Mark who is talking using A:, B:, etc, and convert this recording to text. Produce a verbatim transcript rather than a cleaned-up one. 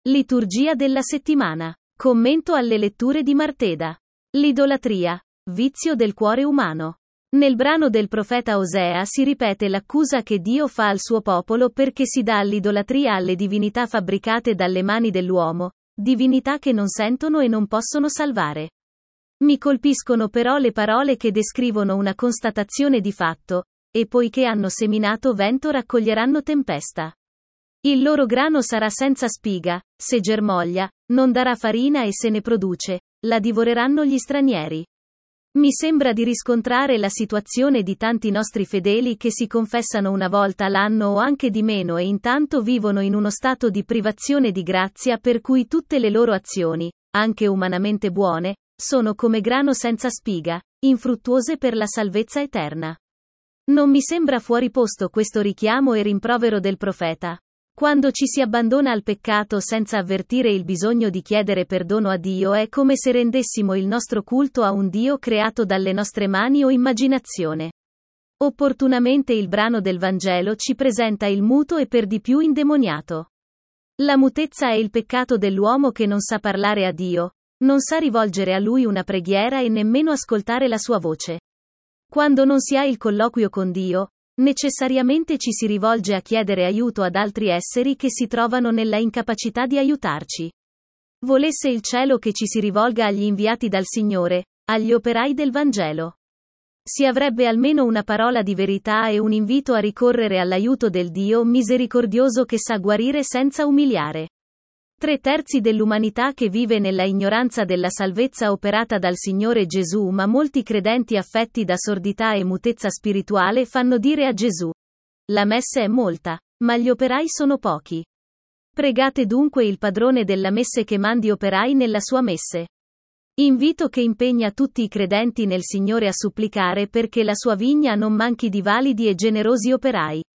A: Liturgia della settimana. Commento alle letture di Marteda. L'idolatria. Vizio del cuore umano. Nel brano del profeta Osea si ripete l'accusa che Dio fa al suo popolo perché si dà all'idolatria alle divinità fabbricate dalle mani dell'uomo, divinità che non sentono e non possono salvare. Mi colpiscono però le parole che descrivono una constatazione di fatto, e poiché hanno seminato vento raccoglieranno tempesta. Il loro grano sarà senza spiga, se germoglia, non darà farina e se ne produce, la divoreranno gli stranieri. Mi sembra di riscontrare la situazione di tanti nostri fedeli che si confessano una volta l'anno o anche di meno e intanto vivono in uno stato di privazione di grazia per cui tutte le loro azioni, anche umanamente buone, sono come grano senza spiga, infruttuose per la salvezza eterna. Non mi sembra fuori posto questo richiamo e rimprovero del profeta. Quando ci si abbandona al peccato senza avvertire il bisogno di chiedere perdono a Dio è come se rendessimo il nostro culto a un Dio creato dalle nostre mani o immaginazione. Opportunamente il brano del Vangelo ci presenta il muto e per di più indemoniato. La mutezza è il peccato dell'uomo che non sa parlare a Dio, non sa rivolgere a Lui una preghiera e nemmeno ascoltare la sua voce. Quando non si ha il colloquio con Dio, necessariamente ci si rivolge a chiedere aiuto ad altri esseri che si trovano nella incapacità di aiutarci. Volesse il cielo che ci si rivolga agli inviati dal Signore, agli operai del Vangelo. Si avrebbe almeno una parola di verità e un invito a ricorrere all'aiuto del Dio misericordioso che sa guarire senza umiliare. Tre terzi dell'umanità che vive nella ignoranza della salvezza operata dal Signore Gesù, ma molti credenti affetti da sordità e mutezza spirituale fanno dire a Gesù: la messe è molta, ma gli operai sono pochi. Pregate dunque il padrone della messe che mandi operai nella sua messe. Invito che impegna tutti i credenti nel Signore a supplicare perché la sua vigna non manchi di validi e generosi operai.